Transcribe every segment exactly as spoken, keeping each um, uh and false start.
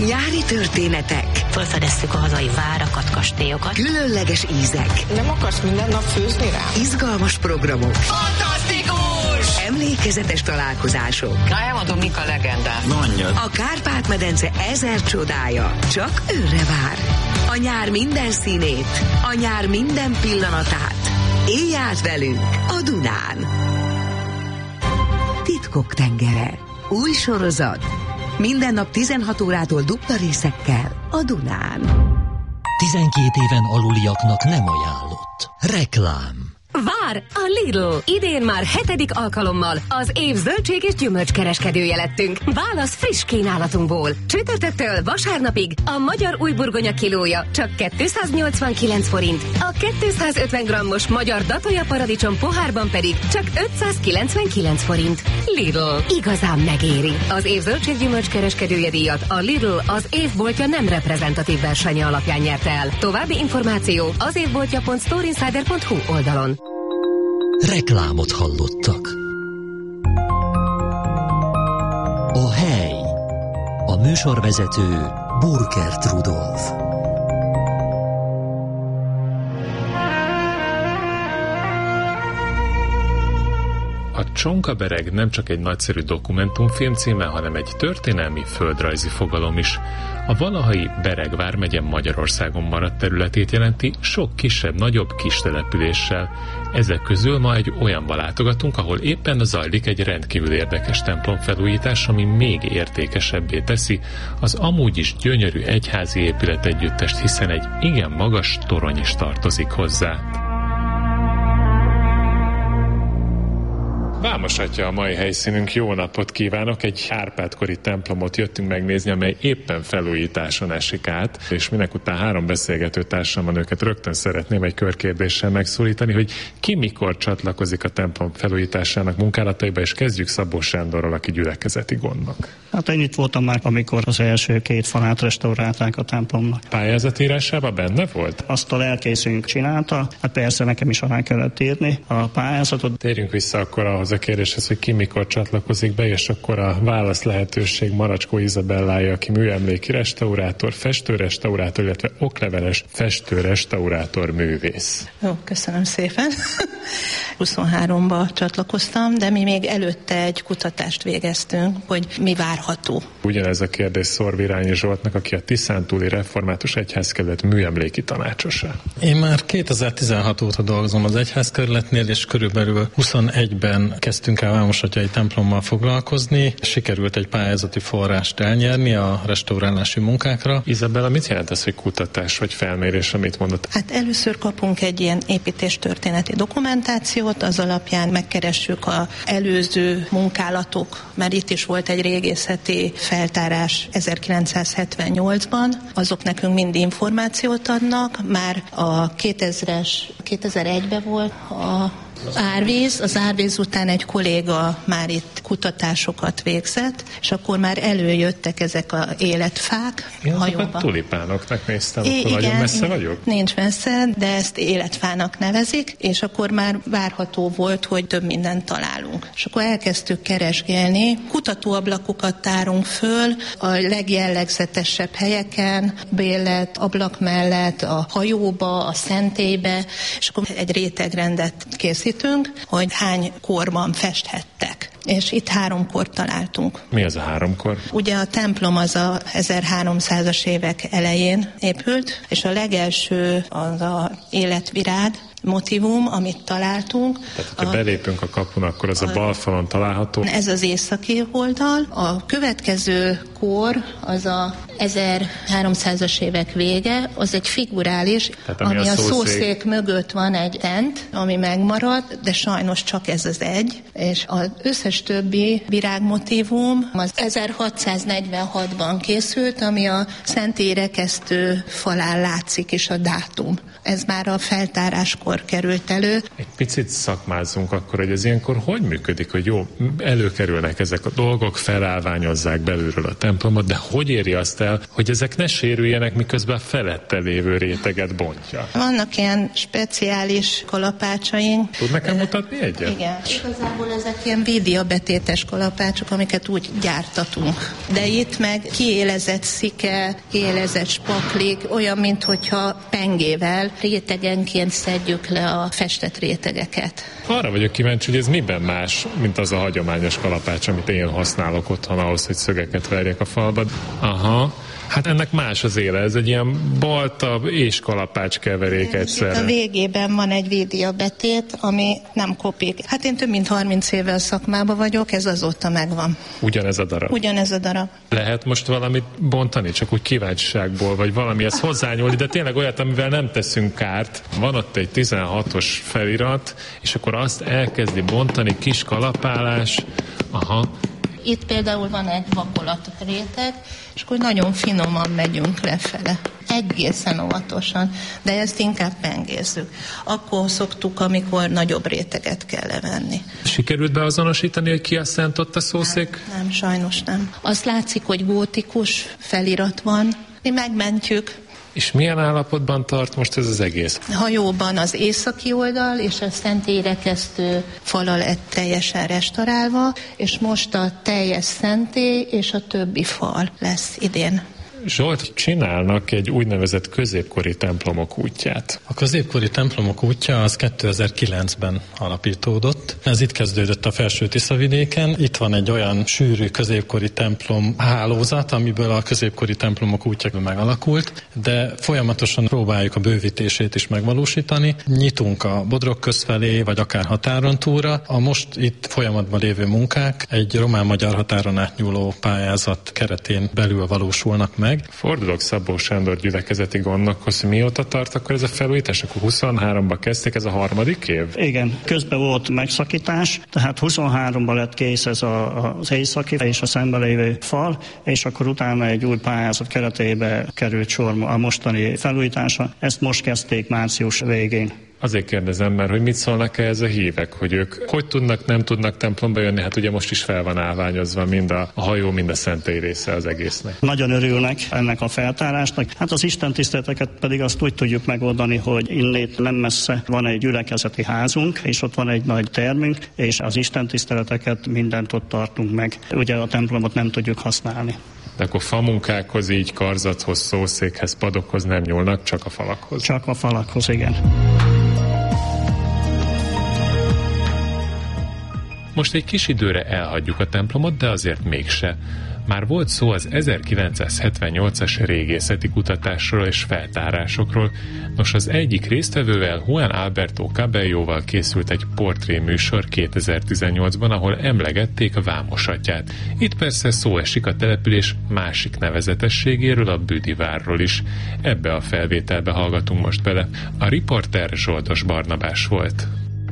Nyári történetek, felfedezzük a hazai várakat, kastélyokat, különleges ízek. Nem akarsz minden nap főzni rá? Izgalmas programok. Fantasztikus! Emlékezetes találkozások. Na, elmondom, mik a legendák. Mondjad. A Kárpát-medence ezer csodája csak őre vár. A nyár minden színét, a nyár minden pillanatát. Élj át velünk a Dunán. Titkok tengere. Új sorozat. Minden nap tizenhat órától dupla részekkel a Dunán. tizenkét éven aluliaknak nem ajánlott. Reklám. Vár a Lidl! Idén már hetedik alkalommal az év zöldség és gyümölcskereskedője lettünk. Válasz friss kínálatunkból. Csütörtöktől vasárnapig a magyar újburgonya kilója csak kétszáznyolcvankilenc forint, a kétszázötven grammos magyar datója paradicsom pohárban pedig csak ötszázkilencvenkilenc forint. Lidl. Igazán megéri. Az év zöldség gyümölcskereskedője díjat a Lidl az évboltja nem reprezentatív versenye alapján nyerte el. További információ az évboltja pont storeinsider pont hu oldalon. Reklámot hallottak. A hely. A műsorvezető Burkert Rudolf. A Csonkabereg nem csak egy nagyszerű dokumentumfilm címe, hanem egy történelmi földrajzi fogalom is. A valahai Bereg vármegye Magyarországon maradt területét jelenti, sok kisebb-nagyobb kis településsel. Ezek közül ma egy olyanba látogatunk, ahol éppen zajlik egy rendkívül érdekes templomfelújítás, ami még értékesebbé teszi az amúgy is gyönyörű egyházi épületegyüttest, hiszen egy igen magas torony is tartozik hozzá. Vámos Atya a mai helyszínünk, jó napot kívánok! Egy Árpád-kori templomot jöttünk megnézni, amely éppen felújításon esik át, és minek után három beszélgető társam van, őket rögtön szeretném egy körkérdéssel megszólítani, hogy ki mikor csatlakozik a templom felújításának munkálataiba, és kezdjük Szabó Sándorral, aki gyülekezeti gondnok. Hát én itt voltam már, amikor az első két falát restaurálták a templomnak. Pályázatírásában benne volt? Azt a lelkészünk csinálta, hát persze nekem is alá kellett írni a pályázatot. Térjünk vissza akkor ahhoz a kérdéshez, hogy ki mikor csatlakozik be, és akkor a válasz lehetőség Maracskó Izabellája, aki műemléki restaurátor, festőrestaurátor, illetve okleveles festőrestaurátor művész. Jó, köszönöm szépen. huszonháromba csatlakoztam, de mi még előtte egy kutatást végeztünk, hogy mi várható. Ugyanez a kérdés Szorvirányi Zsoltnak, aki a Tiszántúli Református Egyházkerület műemléki tanácsosa. Én már kétezer-tizenhat óta dolgozom az egyházkerületnél, és körülbelül huszonegyben kezdtünk el Vámos Atyai templommal foglalkozni. Sikerült egy pályázati forrást elnyerni a restaurálási munkákra. Izabella, mit jelent ez, hogy kutatás vagy felmérés, amit mondott? Hát először kapunk egy ilyen építéstörténeti dokumentációt, az alapján megkeressük az előző munkálatok, mert itt is volt egy régészeti feltárás ezerkilencszázhetvennyolcban, azok nekünk mind információt adnak, már a kétezres, kétezer-egyben volt a árvíz, az árvíz után egy kolléga már itt kutatásokat végzett, és akkor már előjöttek ezek a életfák. Én azokat tulipánoknak néztem, I- akkor igen, nagyon messze vagyok? Nincs messze, de ezt életfának nevezik, és akkor már várható volt, hogy több mindent találunk. És akkor elkezdtük keresgélni, kutatóablakokat tárunk föl a legjellegzetesebb helyeken, Bélet, ablak mellett, a hajóba, a szentélybe, és akkor egy rétegrendet készítünk, hogy hány korban festhettek. És itt három kort találtunk. Mi az a három kor? Ugye a templom az a ezerháromszázas évek elején épült, és a legelső az a életvirág motivum, amit találtunk. Tehát, ha a, belépünk a kapun, akkor az a, a bal falon található. Ez az északi oldal. A következő kor az a ezerháromszázas évek vége, az egy figurális, tehát, ami, ami a, a szószék. szószék mögött van egy tent, ami megmaradt, de sajnos csak ez az egy, és az összes többi virágmotívum az ezerhatszáznegyvenhatban készült, ami a szentély rekesztő falán látszik is a dátum. Ez már a feltáráskor került elő. Egy picit szakmázzunk akkor, hogy ez ilyenkor hogy működik, hogy jó, előkerülnek ezek a dolgok, felállványozzák belülről a templom templomot, de hogy éri azt el, hogy ezek ne sérüljenek, miközben a felette lévő réteget bontja? Vannak ilyen speciális kalapácsaink. Tud nekem mutatni egyet? Igen. Igazából ezek ilyen védiabetétes kalapácsok, amiket úgy gyártatunk. De itt meg kiélezett szike, kiélezett spaklik, olyan, minthogyha pengével rétegenként szedjük le a festett rétegeket. Arra vagyok kíváncsi, hogy ez miben más, mint az a hagyományos kalapács, amit én használok otthon ahhoz, hogy szögeket verjek a falba. Aha. Hát ennek más az éle, ez egy ilyen balta és kalapács keverék egyszerre. A végében van egy védiabetét, ami nem kopik. Hát én több mint harminc éve a szakmában vagyok, ez azóta megvan. Ugyanez a darab? Ugyanez a darab. Lehet most valamit bontani, csak úgy kíváncsiságból, vagy valamihez hozzányúlni, de tényleg olyat, amivel nem teszünk kárt. Van ott egy tizenhatos felirat, és akkor azt elkezdi bontani, kis kalapálás. Aha. Itt például van egy vakolat réteg, és akkor nagyon finoman megyünk lefele. Egészen óvatosan, de ezt inkább pengézzük. Akkor szoktuk, amikor nagyobb réteget kell levenni. Sikerült beazonosítani, hogy ki a szent ott a szószék? Nem, nem, sajnos nem. Azt látszik, hogy gótikus felirat van. Mi megmentjük. És milyen állapotban tart most ez az egész? Hajóban az északi oldal és a szentélyrekesztő fala lett teljesen restaurálva, és most a teljes szentély és a többi fal lesz idén. Zsolt, csinálnak egy úgynevezett középkori templomok útját. A középkori templomok útja az kétezer-kilencben alapítódott. Ez itt kezdődött a Felső-Tiszavidéken. Itt van egy olyan sűrű középkori templom hálózat, amiből a középkori templomok útja megalakult, de folyamatosan próbáljuk a bővítését is megvalósítani. Nyitunk a Bodrog köz felé, vagy akár határon túlra. A most itt folyamatban lévő munkák egy román-magyar határon átnyúló pályázat keretén belül valósulnak meg. Fordulok Szabó Sándor gyülekezeti gondnokhoz, mióta tart akkor ez a felújítás? Akkor huszonháromban kezdték, ez a harmadik év? Igen, közben volt megszakítás, tehát huszonháromban lett kész ez a, az északi és a szembe lévő fal, és akkor utána egy új pályázat keretébe került sor a mostani felújítása. Ezt most kezdték március végén. Azért kérdezem, mert hogy mit szólnak ehhez a hívek, hogy ők hogy tudnak, nem tudnak templomba jönni, hát ugye most is fel van állványozva mind a, a hajó, mind a szentély része az egésznek. Nagyon örülnek ennek a feltárásnak. Hát az istentiszteleteket pedig azt úgy tudjuk megoldani, hogy innét nem messze van egy gyülekezeti házunk, és ott van egy nagy termünk, és az istentiszteleteket mindent ott tartunk meg. Ugye a templomot nem tudjuk használni. De akkor famunkákhoz, így karzathoz, szószékhez, padokhoz nem nyúlnak, csak a falakhoz. Csak a falakhoz, igen. Most egy kis időre elhagyjuk a templomot, de azért mégse. Már volt szó az ezerkilencszázhetvennyolcas régészeti kutatásról és feltárásokról. Nos, az egyik résztvevővel, Juan Alberto Cabelloval készült egy portréműsor kétezer-tizennyolcban, ahol emlegették a Vámosatyát. Itt persze szó esik a település másik nevezetességéről, a Büdivárról is. Ebbe a felvételbe hallgatunk most bele. A riporter Zsoldos Barnabás volt.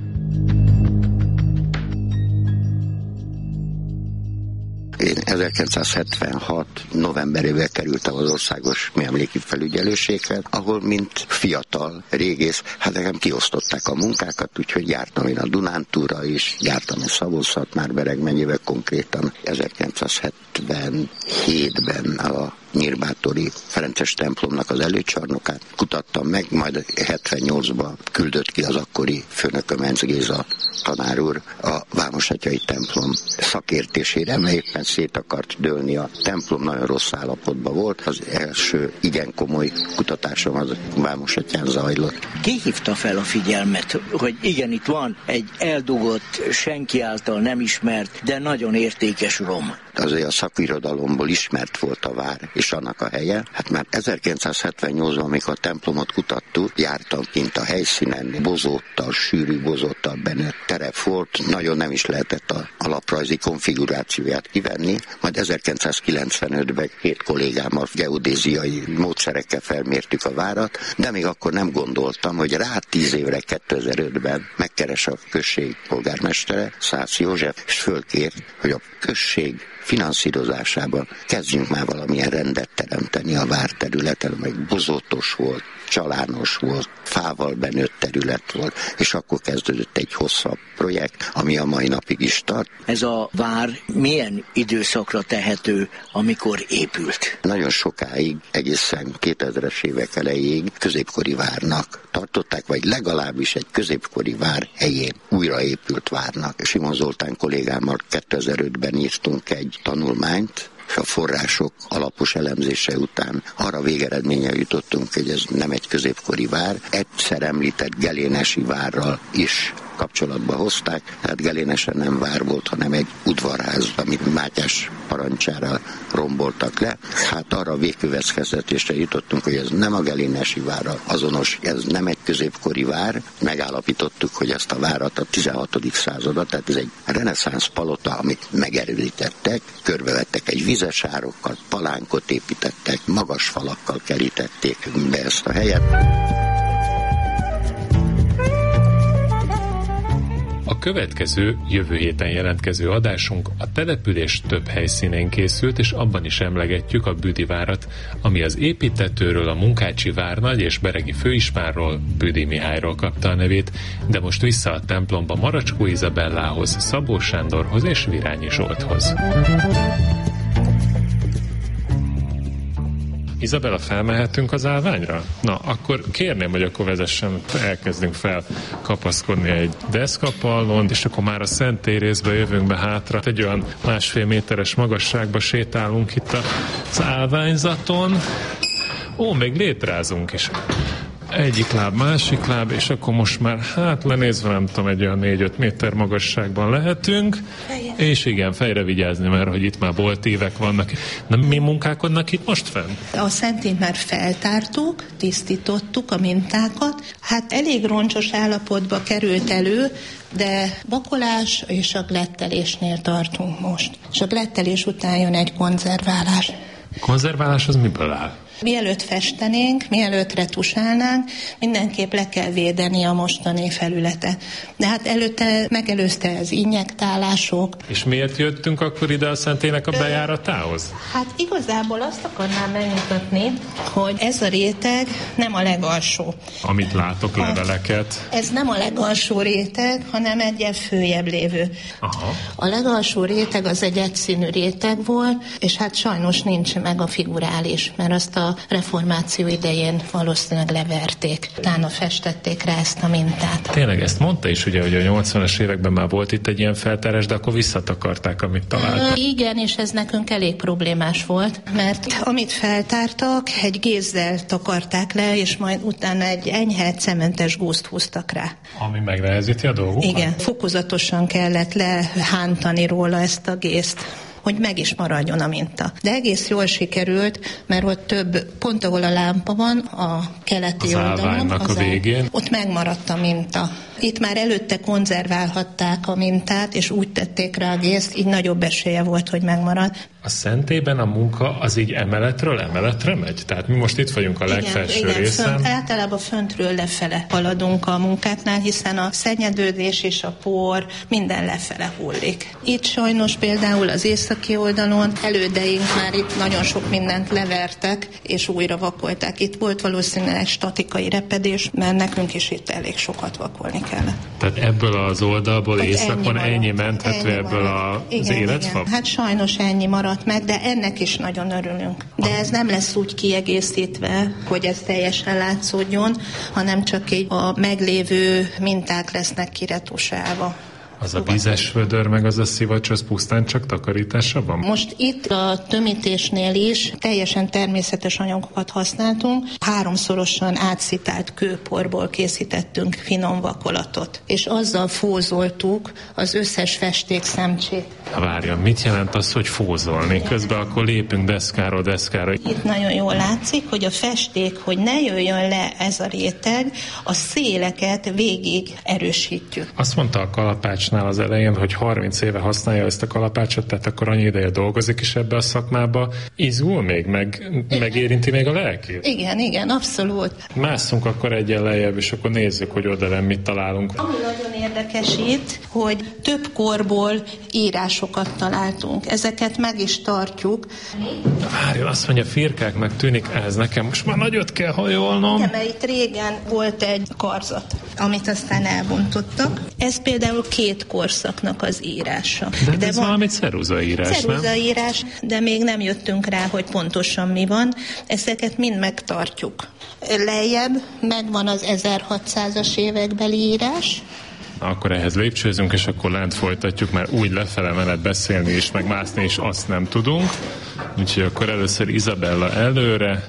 Én ezerkilencszázhetvenhat novemberében kerültem az országos műemléki felügyelőséghez, ahol mint fiatal régész, hát nekem kiosztották a munkákat, úgyhogy jártam én a Dunántúra is, jártam a Szabolcs-Szatmár-Bereg megyébe, konkrétan ezerkilencszázhetvenhétben a Nyírbátori Ferences templomnak az előcsarnokát kutattam meg, majd hetvennyolcban küldött ki az akkori főnököm, Enz Géza tanár úr a Vámosatyai templom szakértésére, mert éppen szét akart dőlni a templom, nagyon rossz állapotban volt. Az első igen komoly kutatásom az Vámosatyán zajlott. Ki hívta fel a figyelmet, hogy igen, itt van egy eldugott, senki által nem ismert, de nagyon értékes rom? Azért a szakirodalomból ismert volt a vár és annak a helye. Hát már ezerkilencszázhetvennyolcban, amikor a templomot kutattuk, jártam kint a helyszínen, bozóttal, sűrű bozóttal benne terep volt, nagyon nem is lehetett a alaprajzi konfigurációját kivenni. Majd ezerkilencszázkilencvenötben két kollégámmal geodéziai módszerekkel felmértük a várat, de még akkor nem gondoltam, hogy rá tíz évre kétezer-ötben megkeres a község polgármestere, Szász József, és fölkért, hogy a község finanszírozásában kezdjünk már valamilyen rendet teremteni a várterületen, meg bozótos volt, csalános volt, fával benőtt terület volt, és akkor kezdődött egy hosszabb projekt, ami a mai napig is tart. Ez a vár milyen időszakra tehető, amikor épült? Nagyon sokáig, egészen kétezres évek elejéig középkori várnak tartották, vagy legalábbis egy középkori vár helyén újraépült várnak. Simon Zoltán kollégámmal kétezer-ötben írtunk egy tanulmányt, és a források alapos elemzése után arra végeredménye jutottunk, hogy ez nem egy középkori vár, egyszer említett gelénesi várral is kapcsolatba hozták, tehát Gelénesen nem vár volt, hanem egy udvarház, amit Mátyás parancsára romboltak le. Hát arra végkövetkeztetésre jutottunk, hogy ez nem a gelénesi várral azonos, ez nem egy középkori vár. Megállapítottuk, hogy ezt a várat a tizenhatodik században, tehát ez egy reneszánsz palota, amit megerődítettek, körbevettek egy vizes árokkal, palánkot építettek, magas falakkal kerítették be ezt a helyet. A következő, jövő héten jelentkező adásunk a település több helyszínén készült, és abban is emlegetjük a Büdi várat, ami az építtetőről, a Munkácsi várnagy és beregi főispánról, Büdi Mihályról kapta a nevét, de most vissza a templomba Maracskó Izabellához, Szabó Sándorhoz és Virányi Zsolthoz. Izabella, felmehetünk az állványra? Na, akkor kérném, hogy akkor vezessen, elkezdünk fel kapaszkodni egy deszkapallon, és akkor már a Szenttérészbe jövünk be hátra. Egy olyan másfél méteres magasságba sétálunk itt az állványzaton. Ó, még létrázunk is. Egyik láb, másik láb, és akkor most már, hát lenézve nem tudom, egy olyan négy-öt méter magasságban lehetünk, fejre. És igen, fejre vigyázni, mert hogy itt már boltívek vannak. Na, mi munkálkodnak itt most fenn? A szentét már feltártuk, tisztítottuk a mintákat, hát elég roncsos állapotba került elő, de bakolás és a glettelésnél tartunk most. És a glettelés után jön egy konzerválás. Konzerválás az miből áll? Mielőtt festenénk, mielőtt retusálnánk, mindenképp le kell védeni a mostani felületet. De hát előtte megelőzte az injektálások. És miért jöttünk akkor ide a szentének a bejáratához? Hát igazából azt akarnám megmutatni, hogy ez a réteg nem a legalsó. Amit látok, leveleket. Ez nem a legalsó réteg, hanem egy följebb lévő. Aha. A legalsó réteg az egy egyszínű réteg volt, és hát sajnos nincs meg a figurális, mert azt a reformáció idején valószínűleg leverték. Utána festették rá ezt a mintát. Tényleg ezt mondta is, ugye, hogy a nyolcvanas években már volt itt egy ilyen feltárás, de akkor visszatakarták, amit találtak. Igen, és ez nekünk elég problémás volt, mert amit feltártak, egy gézzel takarták le, és majd utána egy enyhe cementes gúzt húztak rá. Ami megnehezíti a dolgokat? Igen, fokozatosan kellett lehántani róla ezt a gézt, hogy meg is maradjon a minta. De egész jól sikerült, mert ott több, pont ahol a lámpa van, a keleti az oldalon, az a végén, ott megmaradt a minta. Itt már előtte konzerválhatták a mintát, és úgy tették rá a gézt, így nagyobb esélye volt, hogy megmarad. A szentében a munka az így emeletről emeletre megy? Tehát mi most itt vagyunk a legfelső igen, részen. Igen, fönt, általában föntről lefele haladunk a munkáknál, hiszen a szennyedődés és a por minden lefele hullik. Itt sajnos például az északi oldalon elődeink már itt nagyon sok mindent levertek, és újra vakolták. Itt volt valószínűleg statikai repedés, mert nekünk is itt elég sokat vakolni kellett. Tehát ebből az oldalból hát északon ennyi, ennyi menthető ennyi ebből marad. az igen, életfa? Igen. Hát sajnos ennyi maradt meg, de ennek is nagyon örülünk. De ez nem lesz úgy kiegészítve, hogy ez teljesen látszódjon, hanem csak így a meglévő minták lesznek kiretusálva. Az a vízes vödör, meg az a szivacs, az pusztán csak takarítása van? Most itt a tömítésnél is teljesen természetes anyagokat használtunk. Háromszorosan átszitált kőporból készítettünk finom vakolatot, és azzal fózoltuk az összes festék szemcsét. Na várjon, mit jelent az, hogy fózolni? Közben akkor lépünk deszkáról deszkára. Itt nagyon jól látszik, hogy a festék, hogy ne jöjjön le ez a réteg, a széleket végig erősítjük. Azt mondta a kalapács az elején, hogy harminc éve használja ezt a kalapácsot, tehát akkor annyi ideje dolgozik is ebbe a szakmába. Izgul még, meg, megérinti még a lelkét? Igen, igen, abszolút. Másszunk akkor egyen lejjebb, és akkor nézzük, hogy oda nem mit találunk. Ami nagyon érdekes itt, hogy több korból írás írásokat találtunk. Ezeket meg is tartjuk. Várjon, azt mondja, firkáknak tűnik ez nekem. Most már nagyot kell hajolnom. Igen, mert itt régen volt egy karzat, amit aztán elbontottak. Ez például két korszaknak az írása. De, de ez van valami ceruzaírás, ceruzaírás, de még nem jöttünk rá, hogy pontosan mi van. Ezeket mind megtartjuk. Lejjebb megvan az ezerhatszázas évekbeli írás. Akkor ehhez lépcsőzünk, és akkor lent folytatjuk, mert úgy lefele menet beszélni és meg mászni is azt nem tudunk. Úgyhogy akkor először Izabella előre.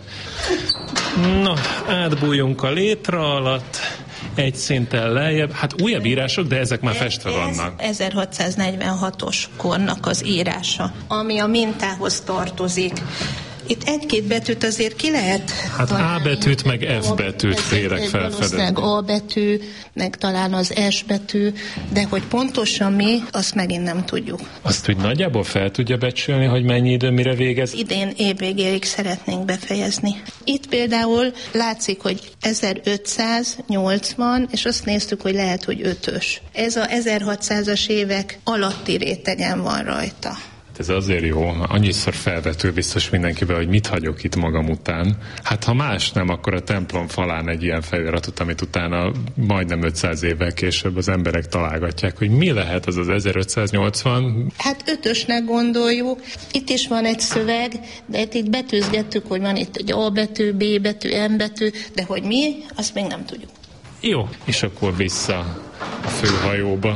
Na, átbújjunk a létra alatt, egy szinten lejjebb. Hát újabb írások, de ezek már festve vannak. Ez ezerhatszáznegyvenhatos kornak az írása, ami a mintához tartozik. Itt egy-két betűt azért ki lehet Hát találni. A betűt, meg F betűt félek felfedezni. A betű, meg talán az S betű, de hogy pontosan mi, azt megint nem tudjuk. Azt úgy nagyjából fel tudja becsülni, hogy mennyi idő, mire végez? Idén évvégéig szeretnénk befejezni. Itt például látszik, hogy ezerötszáznyolcvan, és azt néztük, hogy lehet, hogy ötös. Ez a ezerhatszázas évek alatti rétegen van rajta. Ez azért jó, annyiszor felvető biztos mindenkiben, hogy mit hagyok itt magam után. Hát ha más nem, akkor a templom falán egy ilyen feliratot, amit utána majdnem ötszáz évvel később az emberek találgatják, hogy mi lehet az az ezerötszáznyolcvan. Hát ötösnek gondoljuk. Itt is van egy szöveg, de itt betűzgettük, hogy van itt egy A betű, B betű, M betű, de hogy mi, azt még nem tudjuk. Jó, és akkor vissza a főhajóba.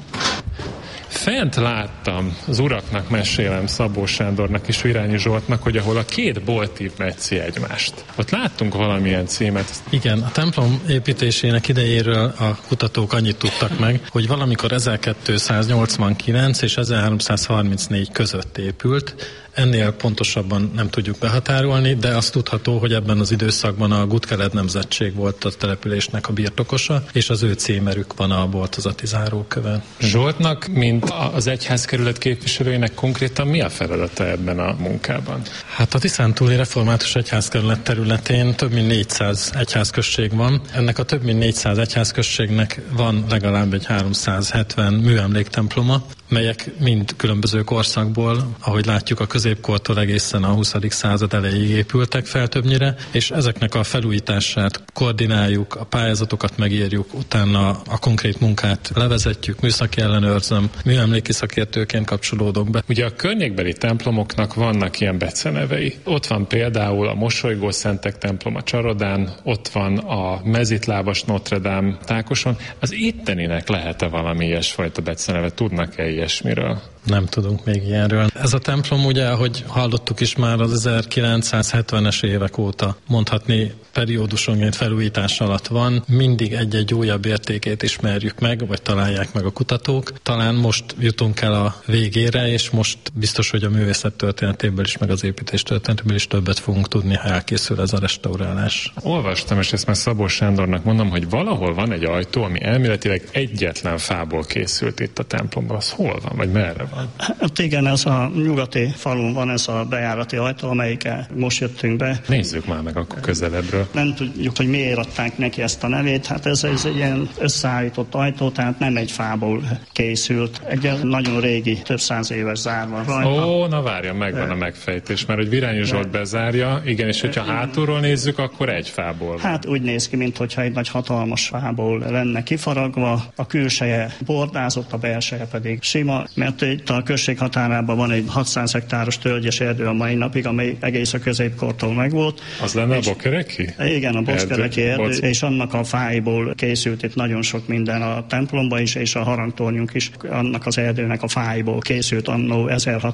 Fent láttam, az uraknak mesélem, Szabó Sándornak és Virányi Zsoltnak, hogy ahol a két boltív metszi egymást. Ott láttunk valamilyen címet. Igen, a templom építésének idejéről a kutatók annyit tudtak meg, hogy valamikor ezerkétszáznyolcvankilenc és ezerháromszázharmincnégy között épült. Ennél pontosabban nem tudjuk behatárolni, de azt tudható, hogy ebben az időszakban a Gutkeled nemzetség volt a településnek a birtokosa, és az ő címerük van a boltozati zárókövön. Zsoltnak, mint az egyházkerület képviselőjének konkrétan mi a feladata ebben a munkában? Hát a Tiszántúli Református Egyházkerület területén több mint négyszáz egyházközség van. Ennek a több mint négyszáz egyházközségnek van legalább egy háromszázhetven műemléktemploma, melyek mind különböző korszakból, ahogy látjuk, a középkortól egészen a huszadik század elejéig épültek fel többnyire, és ezeknek a felújítását koordináljuk, a pályázatokat megírjuk, utána a konkrét munkát levezetjük, műszaki ellenőrzöm, műemléki szakértőként kapcsolódok be. Ugye a környékbeli templomoknak vannak ilyen becenevei. Ott van például a Mosolygó Szentek templom a Csarodán, ott van a Mezitlábas Notre Dame Tákoson. Az itteninek lehet-e valami ilyesfajta beceneve? Tudnak-e ilyesmiről? Nem tudunk még ilyenről. Ez a templom ugye, ahogy hallottuk is már az ezerkilencszázhetvenes évek óta mondhatni periódusonként felújítás alatt van. Mindig egy-egy újabb értékét ismerjük meg, vagy találják meg a kutatók. Talán most jutunk el a végére, és most biztos, hogy a művészet történetéből is, meg az építés történetéből is többet fogunk tudni, ha elkészül ez a restaurálás. Olvastam, és ezt már Szabó Sándornak mondom, hogy valahol van egy ajtó, ami elméletileg egyetlen fából készült itt a templomban. Az hol van, vagy merre van? Hát igen, ez a nyugati falun van ez a bejárati ajtó, amelyikkel most jöttünk be. Nézzük már meg akkor közelebbről. Nem tudjuk, hogy miért adták neki ezt a nevét, hát ez, ez egy ilyen összeállított ajtó, tehát nem egy fából készült. Egy nagyon régi, több száz éves zár van rajta. Ó, na várjon, megvan a megfejtés, mert hogy Virányi Zsolt bezárja, igen, és hogyha hátulról nézzük, akkor egy fából van. Hát úgy néz ki, mintha egy nagy hatalmas fából lenne kifaragva, a külseje bordázott, a belseje pedig sima, mert itt a község határában van egy hatszáz hektáros tölgyes erdő a mai napig, amely egész a középkortól megvolt. Az lenne a Bokereki? Igen, a Bokereki erdő, erdő és annak a fáiból készült itt nagyon sok minden a templomba is, és a harangtornyunk is annak az erdőnek a fáiból készült annó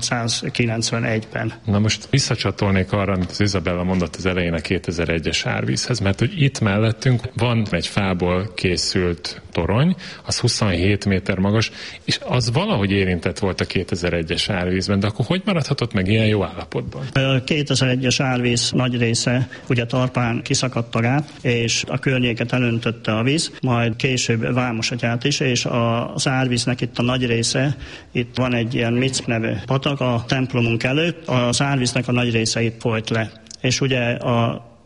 ezerhatszázkilencvenegyben. Na most visszacsatolnék arra, amit az Izabella mondott az elején a kétezer-egyes árvízhez, mert hogy itt mellettünk van egy fából készült torony, az huszonhét méter magas, és az valahogy érintett volt a kétezer-egyes árvízben, de akkor hogy maradhatott meg ilyen jó állapotban? A kétezer-egyes árvíz nagy része ugye Tarpán kiszakadt a gát, és a környéket elöntötte a víz, majd később Vámosatyát is, és az árvíznek itt a nagy része, itt van egy ilyen Mick nevű patak a templomunk előtt, az árvíznek a nagy része itt folyt le. És ugye a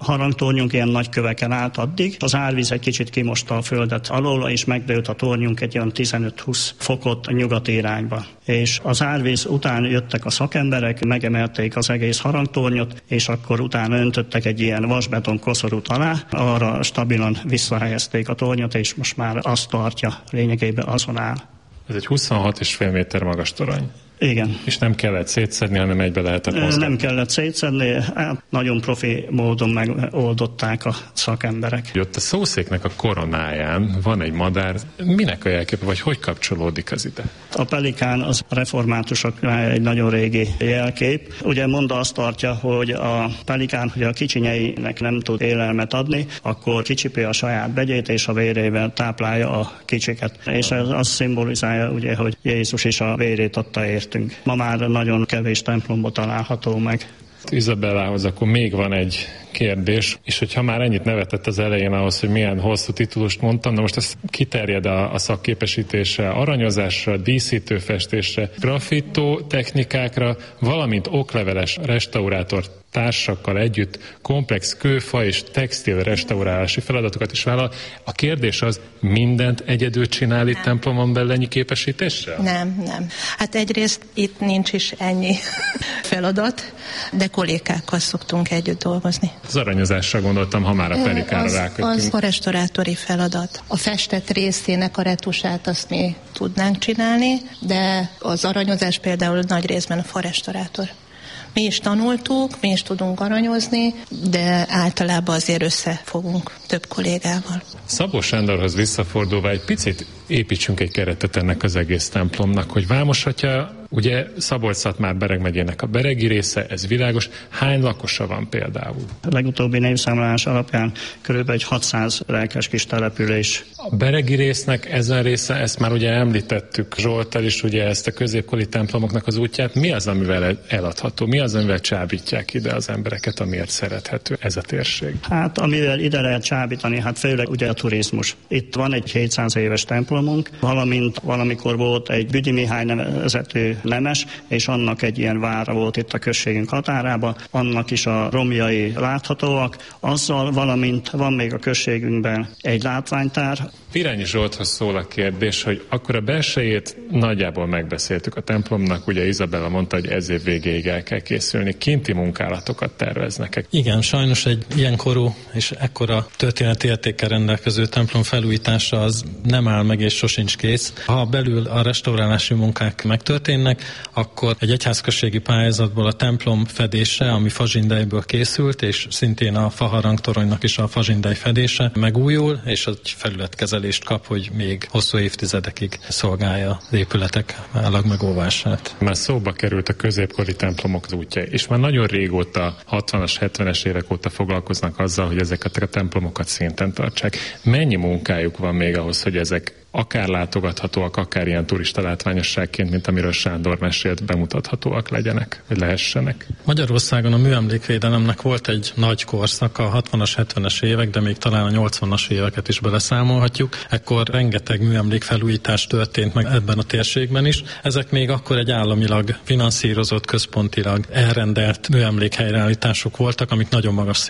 harangtornyunk ilyen nagy köveken állt addig. Az árvíz egy kicsit kimosta a földet alól, és megdőlt a tornyunk egy olyan tizenöt-húsz fokot a nyugati irányba. És az árvíz után jöttek a szakemberek, megemelték az egész harangtornyot, és akkor utána öntöttek egy ilyen vasbeton koszorút alá, arra stabilan visszahelyezték a tornyot, és most már azt tartja, lényegében azon áll. Ez egy huszonhat és fél méter magas torony. Igen. És nem kellett szétszedni, hanem egybe lehetett mozgatni. Nem kellett szétszedni, nagyon profi módon megoldották a szakemberek. Ott a szószéknek a koronáján van egy madár. Minek a jelképe, vagy hogy kapcsolódik az ide? A pelikán az reformátusok egy nagyon régi jelkép. Ugye Monda azt tartja, hogy a pelikán, hogy a kicsinyeinek nem tud élelmet adni, akkor kicsipi a saját begyét, és a vérével táplálja a kicsiket. És ez azt szimbolizálja, ugye, hogy Jézus is a vérét adta ért. Ma már nagyon kevés templomban található meg. Izabellához akkor még van egy kérdés, és hogyha már ennyit nevetett az elején ahhoz, hogy milyen hosszú titulust mondtam, de most ez kiterjed a, a szakképesítésre, aranyozásra, díszítőfestésre, graffitó technikákra, valamint okleveles restaurátor társakkal együtt komplex kőfa és textil restaurálási feladatokat is vállal. A kérdés az, mindent egyedül csinál itt templomon belül ennyi képesítéssel? Nem, nem. Hát egyrészt itt nincs is ennyi feladat, de kollégákkal szoktunk együtt dolgozni. Az aranyozásra gondoltam, ha már a pelikára rákötünk. Az a restaurátori feladat. A festett részének a retusát azt mi tudnánk csinálni, de az aranyozás például nagy részben a farestaurátor. Mi is tanultuk, mi is tudunk aranyozni, de általában azért összefogunk több kollégával. Szabó Sándorhoz visszafordulva egy picit építsünk egy keretet ennek az egész templomnak, hogy Vámosatya, ugye Szabolcs-Szatmár-Bereg megyének a beregi része, ez világos. Hány lakosa van például? A legutóbbi névszámlálás alapján körülbelül egy hatszáz lelkes kis település. A beregi résznek ezen része, ezt már ugye említettük Zsolttal is, ugye ezt a középkori templomoknak az útját. Mi az, amivel eladható? Mi az, amivel csábítják ide az embereket, amiért szerethető ez a térség? Hát amivel ide lehet csábítani, hát főleg ugye a turizmus. Itt van egy hétszáz éves templomunk, valamint valamikor volt egy Büdi Mihály nevezetű nemes, és annak egy ilyen vára volt itt a községünk határában, annak is a romjai láthatóak, azzal valamint van még a községünkben egy látványtár. Virányi Zsolthoz szól a kérdés, hogy akkor a belsejét nagyjából megbeszéltük a templomnak, ugye Izabella mondta, hogy ez év végéig el kell készülni. Kinti munkálatokat terveznek. Igen, sajnos egy ilyen korú és ekkora történeti értékkel rendelkező templom felújítása az nem áll meg és sosincs kész. Ha belül a restaurálási munkák megtörténnek, akkor egy egyházközségi pályázatból a templom fedése, ami fazsindejből készült, és szintén a faharangtoronynak is a fazsindej fedése megújul, és egy felületkezelést kap, hogy még hosszú évtizedekig szolgálja az épületek állag megóvását. Már szóba került a középkori templomok útja, és már nagyon régóta, hatvanas, hetvenes évek óta foglalkoznak azzal, hogy ezeket a templomokat szinten tartsák. Mennyi munkájuk van még ahhoz, hogy ezek akár látogathatóak, akár ilyen turista látványosságként, mint amiről Sándor mesélt, bemutathatóak legyenek, vagy lehessenek? Magyarországon a műemlékvédelemnek volt egy nagy korszaka, a hatvanas, hetvenes évek, de még talán a nyolcvanas éveket is beleszámolhatjuk. Ekkor rengeteg műemlékfelújítás történt meg ebben a térségben is. Ezek még akkor egy államilag finanszírozott, központilag elrendelt műemlékhelyreállítások voltak, amik nagyon magas